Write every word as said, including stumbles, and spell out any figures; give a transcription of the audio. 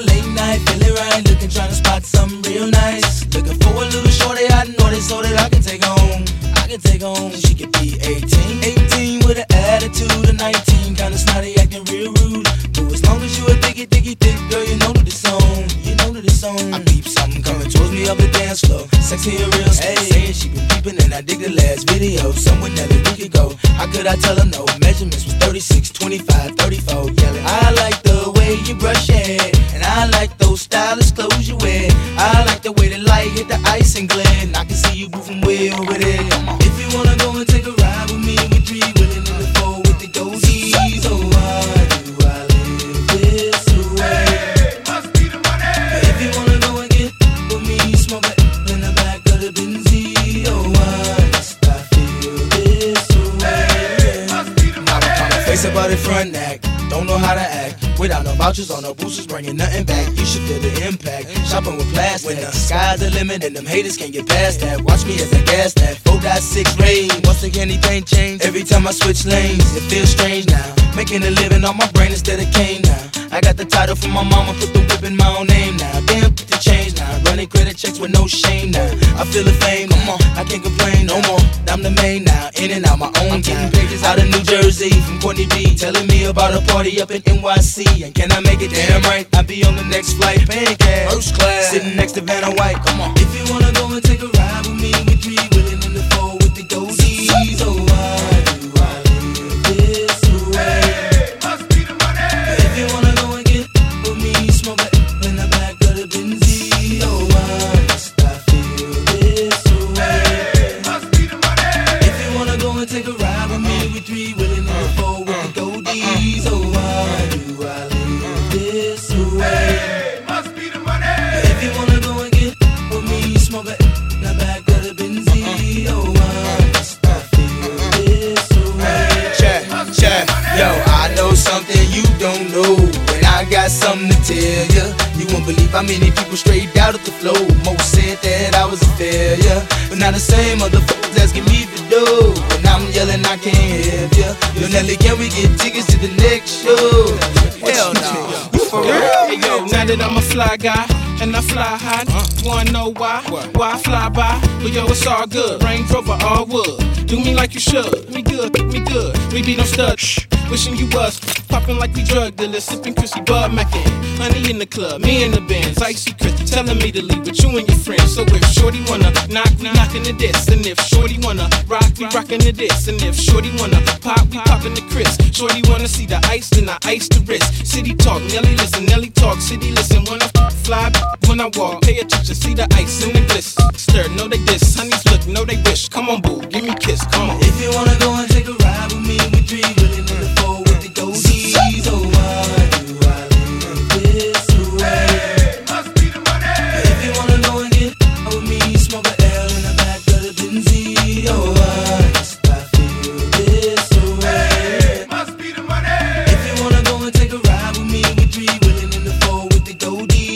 late night, feeling right, looking, trying to spot something real nice. Looking for a little shorty, I know it so that I can take home. I can take home, she could be eighteen. eighteen with an attitude of nineteen, kinda snotty, acting real rude. But as long as you a diggy, diggy, thick girl, you know that it's on. You know that it's on. I peep something coming towards me up the dance floor. Sexy and real, hey. Saying she been peeping and I dig the last video. Somewhere never we could go. How could I tell her no? Measurements was thirty-six, twenty-five, thirty-four. Yelling, I like the way you brush your hair, and I like those stylish clothes you wear. I like the way the light hit the ice and glare, and I can see you moving way over there. Come on. If you wanna go and take a ride with me, we three willing in the four with the goldies. Oh, why do I live this way? Hey, must be the money. If you wanna go and get with me, smoke it in the back of the Benzie. Oh, why must I feel this way? Hey, must be the money. Face about it front neck, don't know how to act. Without no vouchers or no boosters, bringing nothing back. You should feel the impact. Shopping with plastic. When the sky's the limit and them haters can't get past that. Watch me as I gas that four point six range. Once again, anything change. Every time I switch lanes, it feels strange now. Making a living on my brain instead of cane now. I got the title from my mama, put the whip in my own name now. Damn, put the change now. Running credit checks with no shame now. I feel the fame, come on, I can't complain no more. I'm the main now, in and out my own. I'm getting pages out of New Jersey from Courtney B, telling me about a party up in N Y C. And can I make it damn right? I be on the next flight, paying cash, first class, sitting next to Vanna White. Come on. If you wanna go and take a ride with me, we three willing in the four with the goldies. Oh, why do I live this way? Hey, must be the money. If you wanna go and get with me, smoke it in the back of the Benzie. Oh, why must I feel this way? Hey, must be the money. If you wanna go and take a ride with me, we three willing in the four with the goldies. Oh, why do I live this way? Hey, must be the money. If you wanna go and get with me, smoke it in the back of the Benzie. Oh, why must I feel this way? Check, check, yo, I know something you don't know, and I got something to tell ya. You won't believe how many people straight out of the flow. Most said that I was a failure, but now the same motherfuckers asking me for dough, and I'm yelling I can't help ya. Yo, Nelly, can we get tickets to the next show? Hell no. For real? Hey, yo, now that I'm a fly guy and I fly high, wanna know why? Why I fly by? But yo, it's all good. Range Rover, all wood. Do me like you should. Me good, me good. We be no stud. Shh. Wishing you was popping like we drug dealers, sipping Chrissy Bud Mackin. Honey in the club, me in the Benz, icy Chris telling me to leave with you and your friends. So if Shorty wanna knock, we knockin' the diss, and if Shorty wanna rock, we rockin' the diss, and if Shorty wanna pop, we poppin' the Chris. Shorty wanna see the ice, then I ice the wrist. City talk, Nelly listen, Nelly talk, city listen. When I fly, when I walk, pay attention, see the ice in the bliss. Stir, know they diss, honeys look, know they wish. Come on, boo, give me a kiss, come on. If you wanna go and take a ride with me, we three willing in the four with the goldies. Oh, why do I live this way? Hey, must be the money. If you wanna go and get with me, smoke a L in the back of the Benzie. Oh, why must I feel this way? Hey, must be the money. If you wanna go and take a ride with me, we three willing in the four with the goldies.